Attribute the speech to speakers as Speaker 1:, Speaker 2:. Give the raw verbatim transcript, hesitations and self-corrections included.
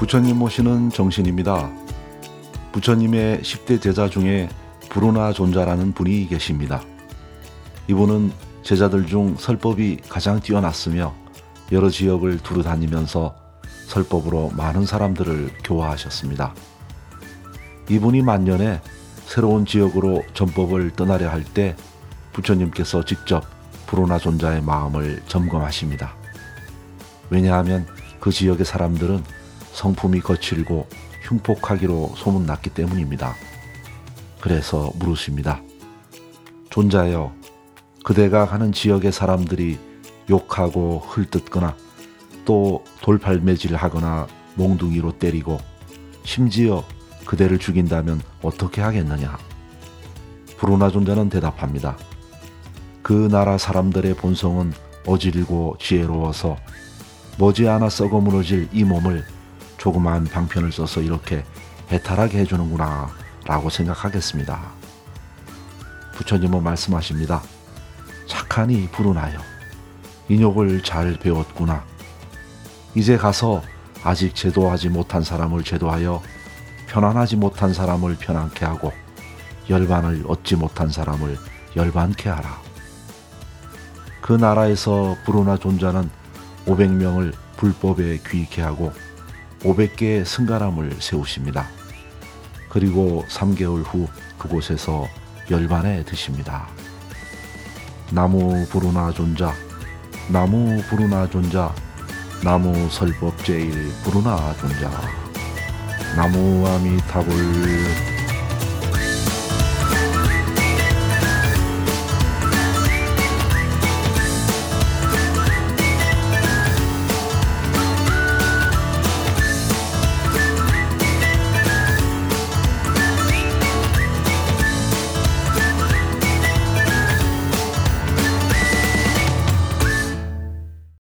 Speaker 1: 부처님 모시는 정신입니다. 부처님의 십 대 제자 중에 브루나 존자라는 분이 계십니다. 이분은 제자들 중 설법이 가장 뛰어났으며 여러 지역을 두루 다니면서 설법으로 많은 사람들을 교화하셨습니다. 이분이 만년에 새로운 지역으로 전법을 떠나려 할 때 부처님께서 직접 브루나 존자의 마음을 점검하십니다. 왜냐하면 그 지역의 사람들은 성품이 거칠고 흉폭하기로 소문났기 때문입니다. 그래서 물으십니다. 존자여, 그대가 가는 지역의 사람들이 욕하고 헐뜯거나 또 돌팔매질하거나 몽둥이로 때리고 심지어 그대를 죽인다면 어떻게 하겠느냐? 브루나 존자는 대답합니다. 그 나라 사람들의 본성은 어질고 지혜로워서 머지않아 썩어 무너질 이 몸을 조그마한 방편을 써서 이렇게 해탈하게 해주는구나 라고 생각하겠습니다. 부처님은 말씀하십니다. 착하니 브루나여, 인욕을 잘 배웠구나. 이제 가서 아직 제도하지 못한 사람을 제도하여 편안하지 못한 사람을 편안케 하고 열반을 얻지 못한 사람을 열반케 하라. 그 나라에서 브루나 존자는 오백 명을 불법에 귀익케 하고 오백 개의 승가람을 세우십니다. 그리고 삼 개월 후 그곳에서 열반에 드십니다. 나무 브루나 존자, 나무 브루나 존자, 나무 설법 제일 브루나 존자, 나무 아미타불.